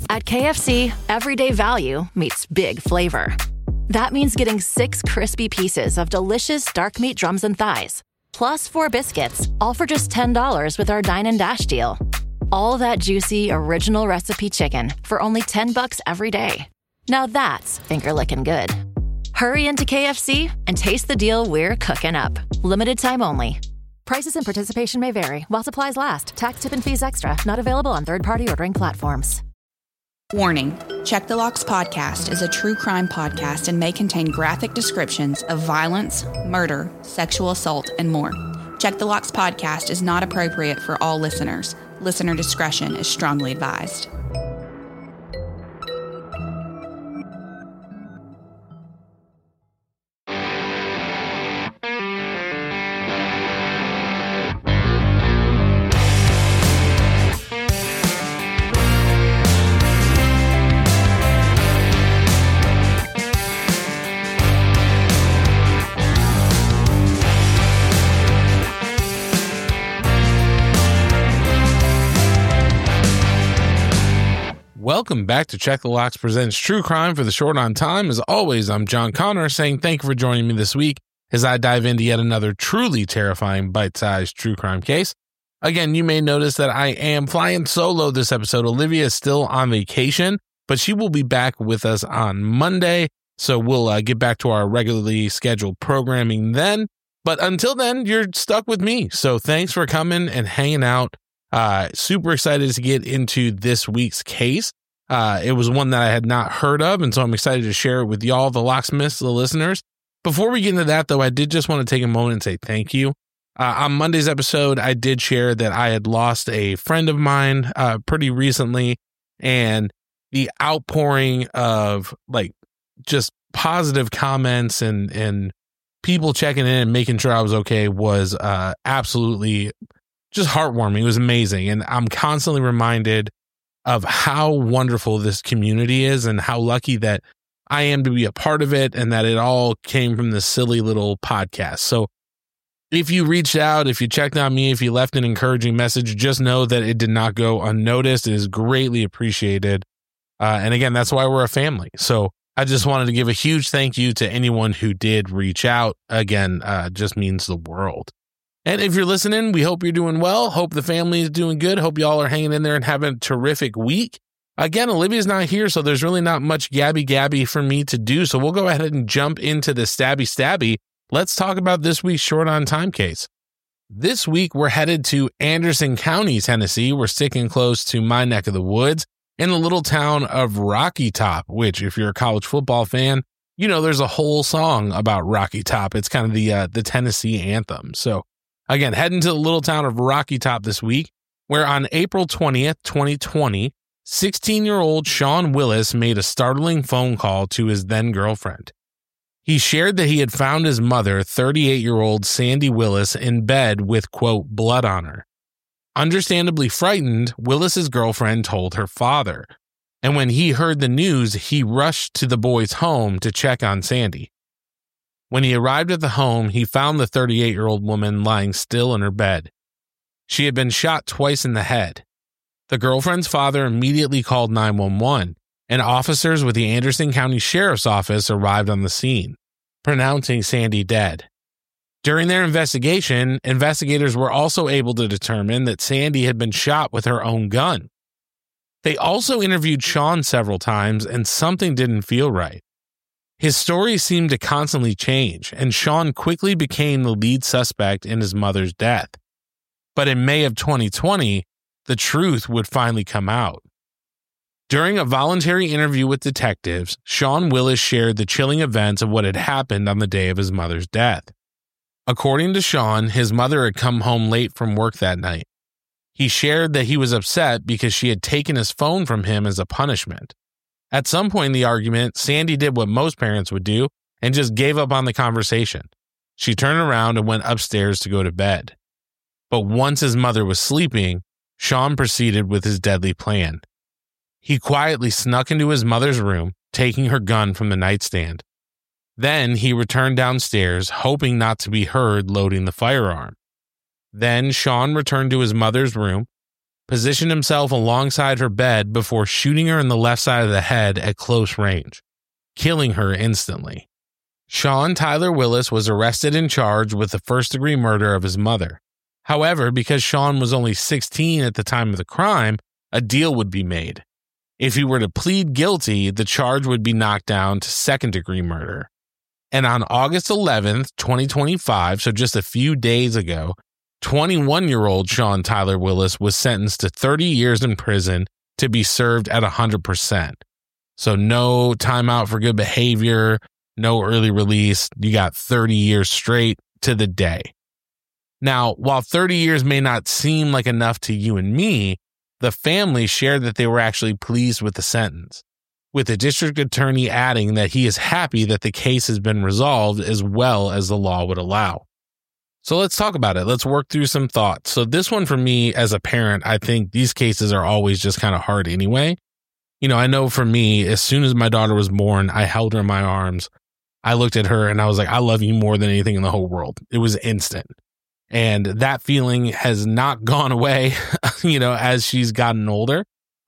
At KFC, everyday value meets big flavor. That means getting 6 crispy pieces of delicious dark meat drums and thighs, plus 4 biscuits, all for just $10 with our Dine and Dash deal. All that juicy, original recipe chicken for only $10 every day. Now that's finger-licking good. Hurry into KFC and taste the deal we're cooking up. Limited time only. Prices and participation may vary while supplies last. Tax, tip, and fees extra. Not available on third-party ordering platforms. Warning, Check the Locks podcast is a true crime podcast and may contain graphic descriptions of violence, murder, sexual assault, and more. Check the Locks podcast is not appropriate for all listeners. Listener discretion is strongly advised. Welcome back to Check the Locks presents True Crime for the Short on Time. As always, I'm John Connor saying thank you for joining me this week as I dive into yet another truly terrifying bite-sized true crime case. Again, you may notice that I am flying solo this episode. Olivia is still on vacation, but she will be back with us on Monday, so we'll get back to our regularly scheduled programming then. But until then, you're stuck with me, so thanks for coming and hanging out. Super excited to get into this week's case. It was one that I had not heard of, and so I'm excited to share it with y'all, the locksmiths, the listeners. Before we get into that, though, I did just want to take a moment and say thank you. On Monday's episode, I did share that I had lost a friend of mine pretty recently, and the outpouring of just positive comments and people checking in and making sure I was okay was absolutely just heartwarming. It was amazing. And I'm constantly reminded of how wonderful this community is and how lucky that I am to be a part of it and that it all came from this silly little podcast. So if you reached out, if you checked on me, if you left an encouraging message, just know that it did not go unnoticed. It is greatly appreciated. And again, that's why we're a family. So I just wanted to give a huge thank you to anyone who did reach out. Again, just means the world. And if you're listening, we hope you're doing well. Hope the family is doing good. Hope y'all are hanging in there and having a terrific week. Again, Olivia's not here, so there's really not much gabby for me to do. So we'll go ahead and jump into the stabby. Let's talk about this week's Short on Time case. This week, we're headed to Anderson County, Tennessee. We're sticking close to my neck of the woods in the little town of Rocky Top, which, if you're a college football fan, you know there's a whole song about Rocky Top. It's kind of the Tennessee anthem. So again, heading to the little town of Rocky Top this week, where on April 20th, 2020, 16-year-old Sean Willis made a startling phone call to his then-girlfriend. He shared that he had found his mother, 38-year-old Sandy Willis, in bed with, quote, blood on her. Understandably frightened, Willis's girlfriend told her father, and when he heard the news, he rushed to the boy's home to check on Sandy. When he arrived at the home, he found the 38-year-old woman lying still in her bed. She had been shot twice in the head. The girlfriend's father immediately called 911, and officers with the Anderson County Sheriff's Office arrived on the scene, pronouncing Sandy dead. During their investigation, investigators were also able to determine that Sandy had been shot with her own gun. They also interviewed Sean several times, and something didn't feel right. His story seemed to constantly change, and Sean quickly became the lead suspect in his mother's death. But in May of 2020, the truth would finally come out. During a voluntary interview with detectives, Sean Willis shared the chilling events of what had happened on the day of his mother's death. According to Sean, his mother had come home late from work that night. He shared that he was upset because she had taken his phone from him as a punishment. At some point in the argument, Sandy did what most parents would do and just gave up on the conversation. She turned around and went upstairs to go to bed. But once his mother was sleeping, Sean proceeded with his deadly plan. He quietly snuck into his mother's room, taking her gun from the nightstand. Then he returned downstairs, hoping not to be heard loading the firearm. Then Sean returned to his mother's room, positioned himself alongside her bed before shooting her in the left side of the head at close range, killing her instantly. Sean Tyler Willis was arrested and charged with the first-degree murder of his mother. However, because Sean was only 16 at the time of the crime, a deal would be made. If he were to plead guilty, the charge would be knocked down to second-degree murder. And on August 11th, 2025, so just a few days ago, 21-year-old Sean Tyler Willis was sentenced to 30 years in prison to be served at 100%. So no timeout for good behavior, no early release. You got 30 years straight to the day. Now, while 30 years may not seem like enough to you and me, the family shared that they were actually pleased with the sentence, with the district attorney adding that he is happy that the case has been resolved as well as the law would allow. So let's talk about it. Let's work through some thoughts. So this one for me as a parent, I think these cases are always just kind of hard anyway. You know, I know for me, as soon as my daughter was born, I held her in my arms. I looked at her and I was like, I love you more than anything in the whole world. It was instant. And that feeling has not gone away, you know, as she's gotten older.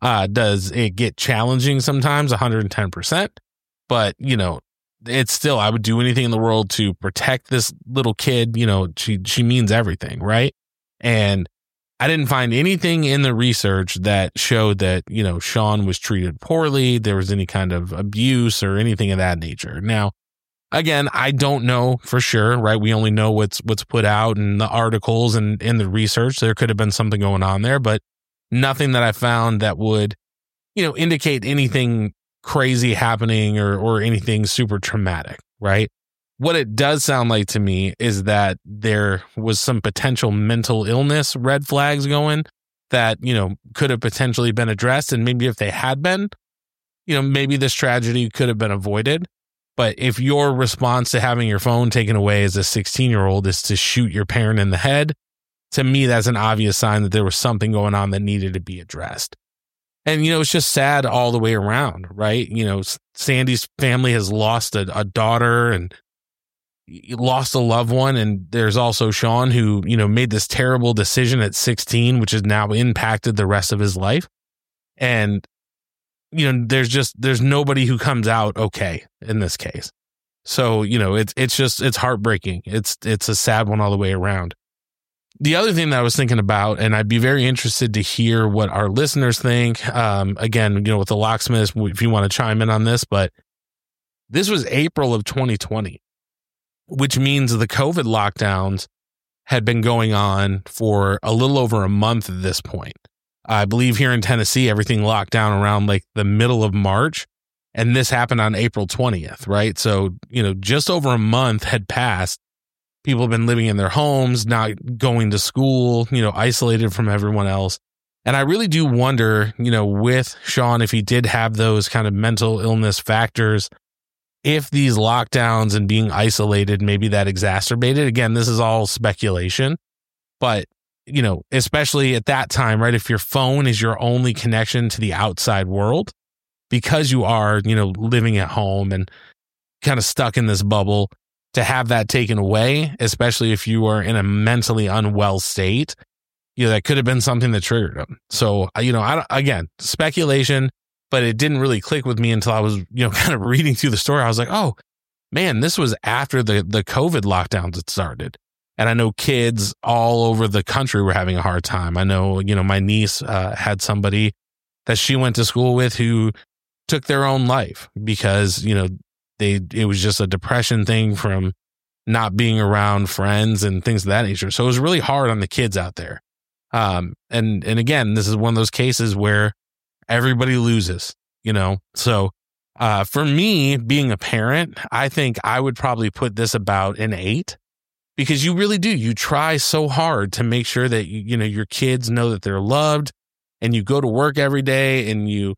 Does it get challenging sometimes? 110%. But, you know, it's still, I would do anything in the world to protect this little kid. You know, she means everything, right? And I didn't find anything in the research that showed that, you know, Sean was treated poorly, there was any kind of abuse or anything of that nature. Now, again, I don't know for sure, right? We only know what's put out in the articles and in the research. There could have been something going on there, but nothing that I found that would, you know, indicate anything crazy happening or anything super traumatic, right? What it does sound like to me is that there was some potential mental illness red flags going that, you know, could have potentially been addressed. And maybe if they had been, you know, maybe this tragedy could have been avoided. But if your response to having your phone taken away as a 16-year-old is to shoot your parent in the head, to me, that's an obvious sign that there was something going on that needed to be addressed. And, you know, it's just sad all the way around, right? You know, Sandy's family has lost a daughter and lost a loved one. And there's also Sean who, you know, made this terrible decision at 16, which has now impacted the rest of his life. And you know, there's nobody who comes out okay in this case. So, you know, it's heartbreaking. It's a sad one all the way around. The other thing that I was thinking about, and I'd be very interested to hear what our listeners think. Again, you know, with the locksmiths, if you want to chime in on this, but this was April of 2020, which means the COVID lockdowns had been going on for a little over a month at this point. I believe here in Tennessee, everything locked down around like the middle of March, and this happened on April 20th, right? So, you know, just over a month had passed. People have been living in their homes, not going to school, you know, isolated from everyone else. And I really do wonder, you know, with Sean, if he did have those kind of mental illness factors, if these lockdowns and being isolated, maybe that exacerbated. Again, this is all speculation, but you know, especially at that time, right? If your phone is your only connection to the outside world, because you are, you know, living at home and kind of stuck in this bubble, to have that taken away, especially if you are in a mentally unwell state, you know, that could have been something that triggered him. So, you know, again, speculation, but it didn't really click with me until I was, you know, kind of reading through the story. I was like, oh man, this was after the COVID lockdowns had started. And I know kids all over the country were having a hard time. I know, you know, my niece had somebody that she went to school with who took their own life because, you know, it was just a depression thing from not being around friends and things of that nature. So it was really hard on the kids out there. And again, this is one of those cases where everybody loses, you know. So for me, being a parent, I think I would probably put this about an 8. Because you really do. You try so hard to make sure that, you know, your kids know that they're loved, and you go to work every day and you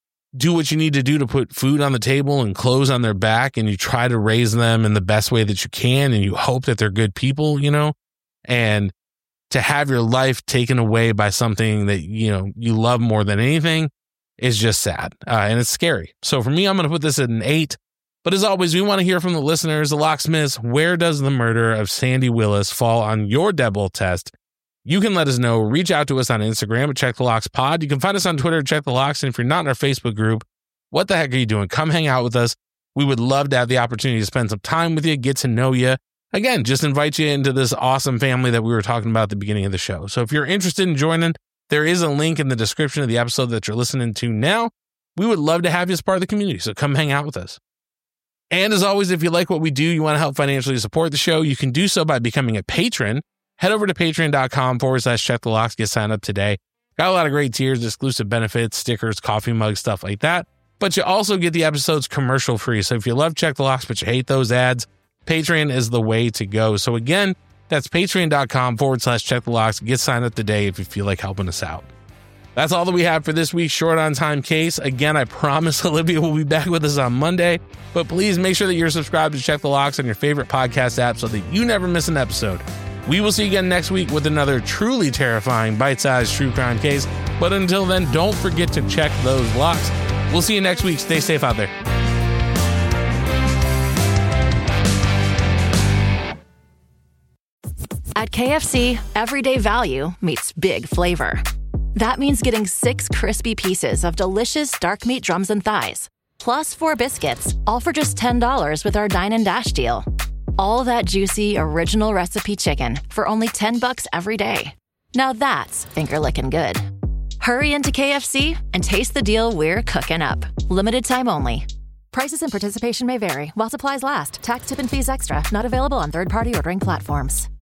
do what you need to do to put food on the table and clothes on their back, and you try to raise them in the best way that you can, and you hope that they're good people, you know, and to have your life taken away by something that, you know, you love more than anything is just sad. And it's scary. So for me, I'm going to put this at an 8. But as always, we want to hear from the listeners, the locksmiths. Where does the murder of Sandy Willis fall on your deadbolt test? you can let us know. Reach out to us on Instagram at Check the Locks Pod. You can find us on Twitter at Check the Locks. And if you're not in our Facebook group, what the heck are you doing? Come hang out with us. We would love to have the opportunity to spend some time with you, get to know you. Again, just invite you into this awesome family that we were talking about at the beginning of the show. So if you're interested in joining, there is a link in the description of the episode that you're listening to now. We would love to have you as part of the community, so come hang out with us. And as always, if you like what we do, you want to help financially support the show, you can do so by becoming a patron. Head over to patreon.com/Check the Locks. Get signed up today. Got a lot of great tiers, exclusive benefits, stickers, coffee mugs, stuff like that. But you also get the episodes commercial free. So if you love Check the Locks, but you hate those ads, Patreon is the way to go. So again, that's patreon.com/Check the Locks. Get signed up today if you feel like helping us out. That's all that we have for this week's Short on Time case. Again, I promise Olivia will be back with us on Monday, but please make sure that you're subscribed to Check the Locks on your favorite podcast app so that you never miss an episode. We will see you again next week with another truly terrifying bite-sized true crime case. But until then, don't forget to check those locks. We'll see you next week. Stay safe out there. At KFC, everyday value meets big flavor. That means getting 6 crispy pieces of delicious dark meat drums and thighs, plus 4 biscuits, all for just $10 with our Dine and Dash deal. All that juicy, original recipe chicken for only $10 every day. Now that's finger-licking good. Hurry into KFC and taste the deal we're cooking up. Limited time only. Prices and participation may vary while supplies last. Tax, tip, and fees extra. Not available on third-party ordering platforms.